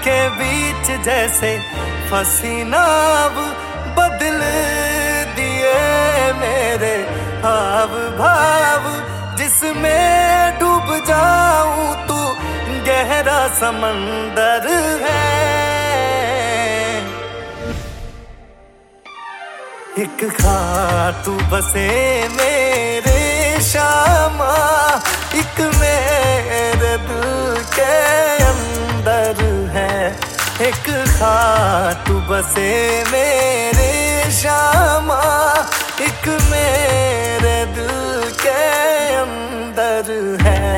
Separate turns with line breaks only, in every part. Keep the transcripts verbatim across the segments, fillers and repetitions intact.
के बीच जैसे फंसी नाव बदल दिए मेरे हाव भाव, जिसमें डूब जाऊं तू गहरा समंदर है। एक खाटू बसे मेरे शामा, एक मेरे दिल के अंदर है। एक खाटू बसे मेरे शामा, एक मेरे दिल के अंदर है।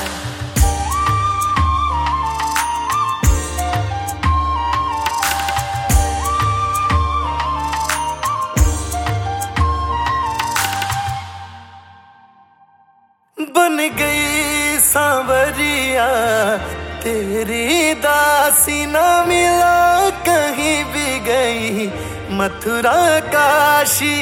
बन गई सांवरिया तेरी दासी, ना मिला कहीं भी गई मथुरा काशी।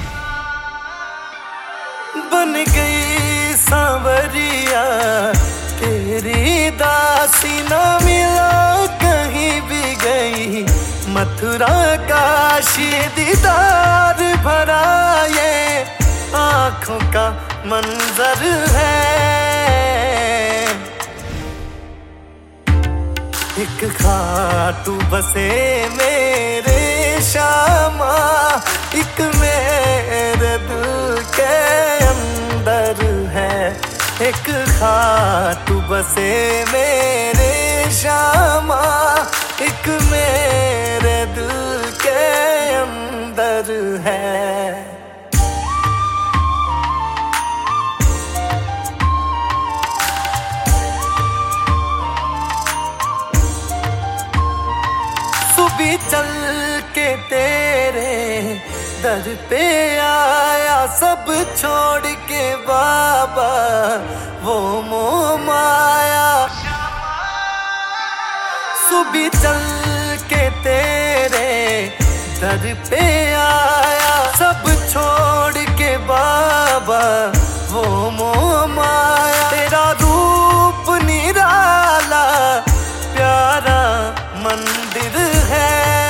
बन गई सांवरिया तेरी दासी, ना मिला कहीं भी गई मथुरा काशी। दीदार भरा ये आँखों का मंजर है। एक खाटू बसे मेरे शामा, एक मेरे दिल के अंदर है। एक खाटू बसे मेरे शामा, एक मेरे दिल के अंदर है। भी चल के तेरे दर पे आया, सब छोड़ के बाबा वो मोह माया। सुबह चल के तेरे दर पे आया, सब छोड़ के बाबा वो मोह माया। तेरा रूप निराला प्यारा मंदिर है।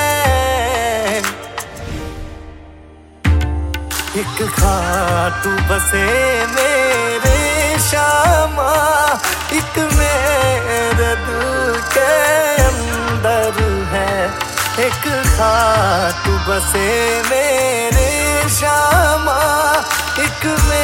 एक खाटू बसे मेरे शामा, एक मेरे दिल के अंदर है। एक खाटू बसे मेरे शामा, एक